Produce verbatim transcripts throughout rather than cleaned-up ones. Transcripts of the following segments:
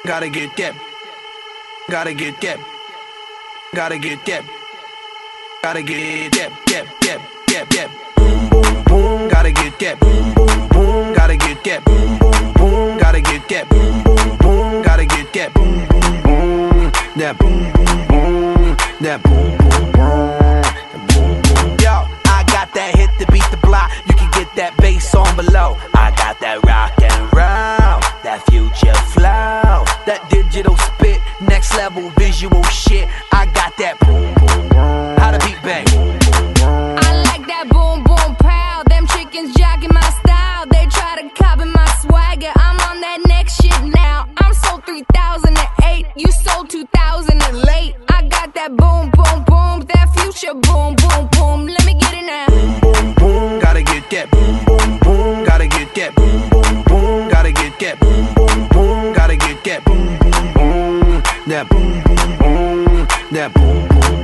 Gotta get that. Gotta get that. Gotta get that. Gotta get that. That. That. That. That. Boom, boom, boom. Gotta get that. Boom, boom, boom. Gotta get that. Boom, boom, boom. Gotta get that. Boom, boom, boom. Gotta get that. Boom, boom, boom. That boom, boom, boom. That boom, boom, boom. Yo, I got that hit to beat the block. You can get that bass on below. I got that rock and roll, that future flow, that digital spit, next level visual shit. I got that boom, boom, boom. How the beat bang? I like that boom, boom, pow. Them chickens jacking my style. They try to copy my swagger. I'm on that next shit now. I'm sold three thousand eight. You sold two thousand late. I got that boom, boom, boom. That future boom, boom, boom. Let me get it now. Boom, boom, boom. Gotta get that. Boom, boom, boom. Gotta get that. Boom, boom, boom. Gotta get that. Boom, boom, boom. Gotta get that. Boom, boom, boom. That boom, boom, boom. That boom, boom,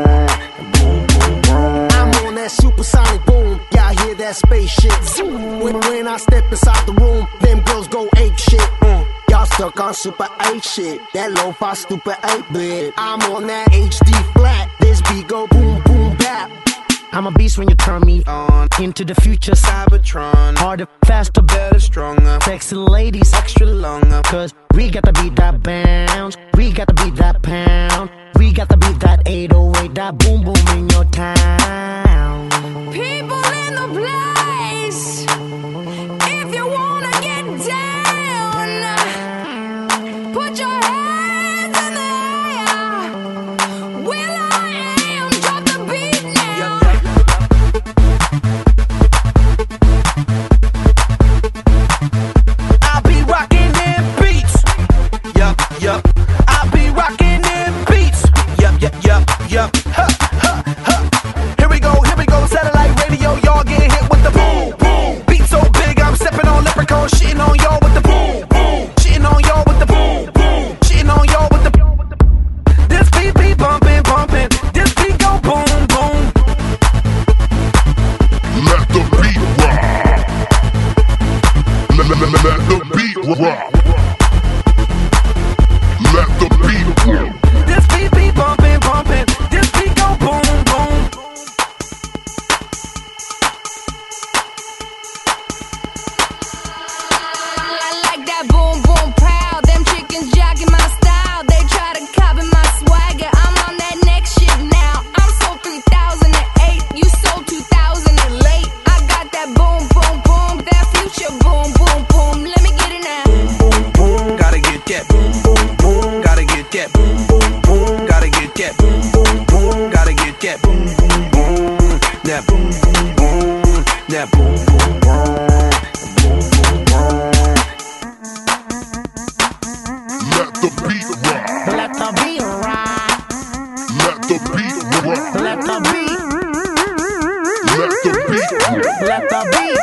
boom. I'm on that supersonic boom. Y'all hear that spaceship? When, when I step inside the room, them girls go ape shit. Mm. Y'all stuck on super eight shit. That lo-fi stupid eight bit. I'm on that H D flat. This beat go boom, boom, bap. I'm a beast when you turn me on. Into the future, Cybertron. Harder, faster, better, stronger. Sexy ladies, extra longer. Cause we got to beat that bounce. We got to beat that pound. We got to beat that eight oh eight. That boom, boom in your town. People in the place, if you wanna get down, put your hands in the air. Will I am, drop the beat now. I'll be rocking them beats. Yup, yup. I'll be rocking them beats. Yup, yup, yup, yup. Ha, ha, ha. Here we go, here we go. Satellite radio, y'all get hit with the boom, boom. Beat so big, I'm stepping on leprechaun, shitting on y'all with the boom, boom. Shitting on y'all with the boom, boom. Shitting on y'all with the. This beat be bumping, bumping. This beat go boom, boom. Let the beat rock. Let, let, let, let the beat rock. Let the beat rock. This beat be bumping, bumping. This beat go boom, boom. I like that boom, boom, pow. Them chickens jacking my style. They try to copy my swagger. I'm on that next shit now. I'm sold three thousand eight. You sold two thousand late. I got that boom, boom, boom. That future boom, boom, boom. Let me get it now. Boom, boom, gotta get that. Boom, boom, boom, gotta get that. Boom, boom, boom, gotta get that. Boom, boom, boom, gotta get that. Boom, boom, boom, that boom, boom, boom, that boom, boom, boom. Let the beat rock. Let the beat rock. Let the beat rock. Let the beat. Let the beat rock. Let the beat.